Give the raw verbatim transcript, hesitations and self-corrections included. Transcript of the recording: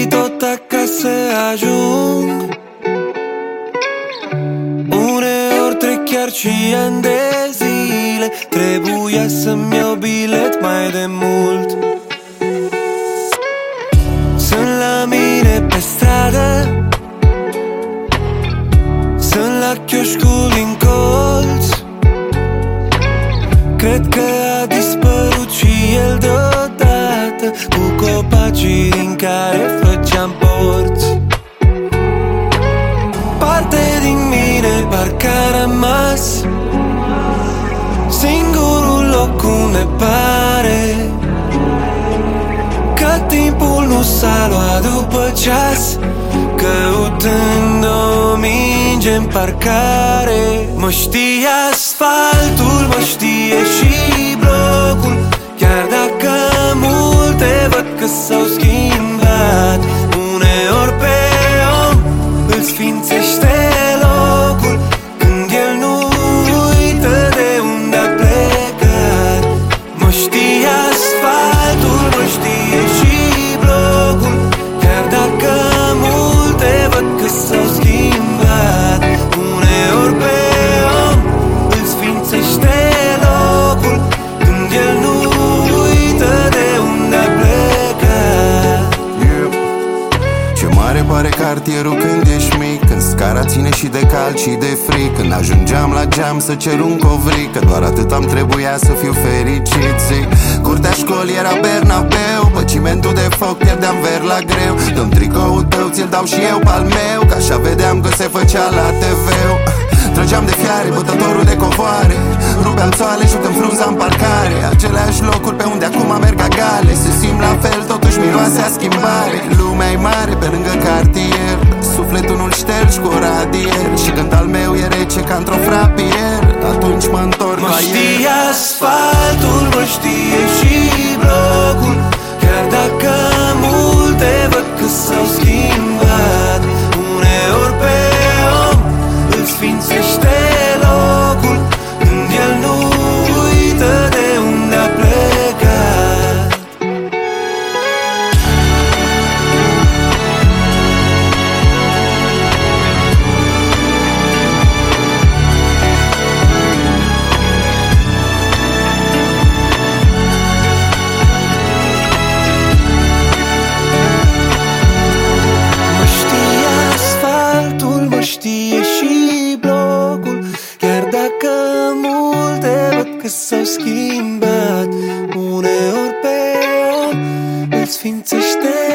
știi tot acasă ajung. Uneori trec chiar și ani de zile, trebuia să-mi iau bilet mai de mult. Sunt la mine pe stradă, sunt la chioșcul din colț. Cred că a dispărut și el deodată, cu copacii din care făceam porți. Parte din mine parcă a rămas singurul loc unde pare că timpul nu s-a luat după ceas, căutând o minge în parcare. Mă știe asfaltul, mă știe și blocul, chiar dacă multe văd că s-au schimbat. Uneori pe om îl sfințește locul, când el nu uită de unde a plecat. Mă știe asfaltul, mă știe și blocul, chiar dacă multe văd că s-au schimbat. Uneori pe om îl sfințește locul, când el nu uită de unde a plecat. Yeah. Ce mare pare cartierul când ești mic, când scara ține și de cald și de fric, când ajungeam la geam să cer un covric, că doar atât am trebuia să fiu fericit, zic. Curtea școlii era Bernabeu, pe cimentul de foc pierdeam ver la greu. Dă-mi tricoul tău, ți-l dau și eu pe-al meu, că așa vedeam că se făcea la T V-ul. Trăgeam de fiare, bătătorul de covoare, rupeam țoale, jucăm frunza în parcare. Aceleași locuri pe unde acum merg agale, se simt la fel, totuși miroase a schimbare. Lumea e mare pe lângă cartier, sufletul nu-l ștergi cu o radier, și când al meu e rece ca într-o frapier, atunci mă întorc Mă la el. știe asfaltul, mă știe și blocul, chiar dacă multe văd că s-au schimbat. Uneori pe om îl sfințește locul, când el nu uită de unde a plecat. Mă știe asfaltul, mă știe și blocul, chiar dacă multe văd că s-au schimbat. Uneori pe om îl sfințește